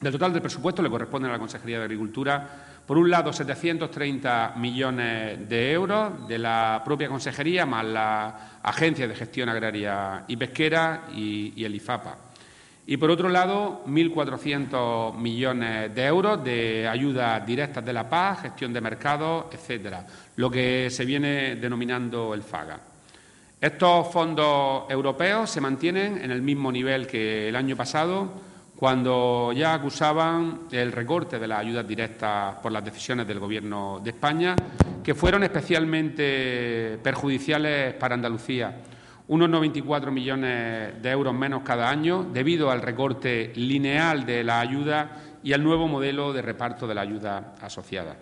Del total del presupuesto le corresponde a la Consejería de Agricultura, por un lado, 730 millones de euros de la propia Consejería, más la Agencia de Gestión Agraria y Pesquera y el IFAPA. Y, por otro lado, 1.400 millones de euros de ayudas directas de la PAC, gestión de mercados, etcétera, lo que se viene denominando el FAGA. Estos fondos europeos se mantienen en el mismo nivel que el año pasado, cuando ya acusaban el recorte de las ayudas directas por las decisiones del Gobierno de España, que fueron especialmente perjudiciales para Andalucía. Unos 94 millones de euros menos cada año debido al recorte lineal de la ayuda y al nuevo modelo de reparto de la ayuda asociada.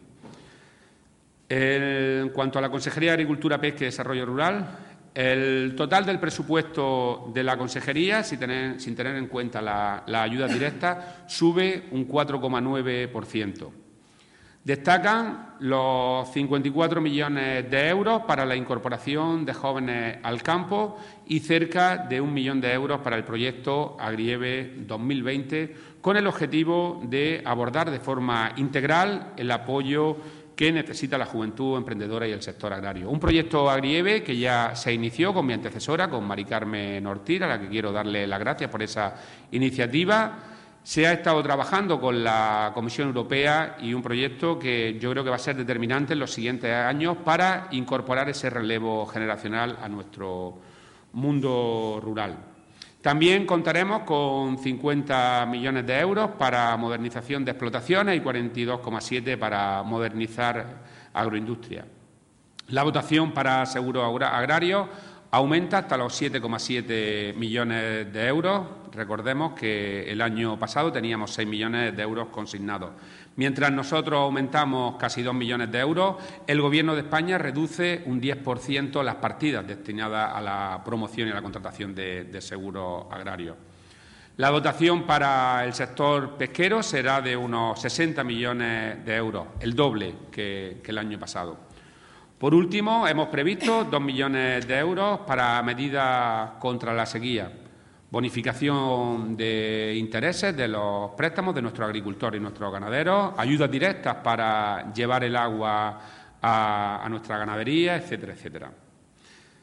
En cuanto a la Consejería de Agricultura, Pesca y Desarrollo Rural, el total del presupuesto de la Consejería, sin tener en cuenta la ayuda directa, sube un 4,9%. Destacan los 54 millones de euros para la incorporación de jóvenes al campo y cerca de 1 millón de euros para el proyecto Agrieve 2020, con el objetivo de abordar de forma integral el apoyo que necesita la juventud emprendedora y el sector agrario. Un proyecto Agrieve que ya se inició con mi antecesora, con Mari Carmen Ortiz, a la que quiero darle las gracias por esa iniciativa. Se ha estado trabajando con la Comisión Europea y un proyecto que yo creo que va a ser determinante en los siguientes años para incorporar ese relevo generacional a nuestro mundo rural. También contaremos con 50 millones de euros para modernización de explotaciones y 42,7 para modernizar agroindustria. La dotación para seguros agrarios aumenta hasta los 7,7 millones de euros. Recordemos que el año pasado teníamos 6 millones de euros consignados. Mientras nosotros aumentamos casi 2 millones de euros, el Gobierno de España reduce un 10% las partidas destinadas a la promoción y a la contratación de seguros agrarios. La dotación para el sector pesquero será de unos 60 millones de euros, el doble que el año pasado. Por último, hemos previsto 2 millones de euros para medidas contra la sequía, bonificación de intereses de los préstamos de nuestros agricultores y nuestros ganaderos, ayudas directas para llevar el agua a nuestra ganadería, etcétera, etcétera.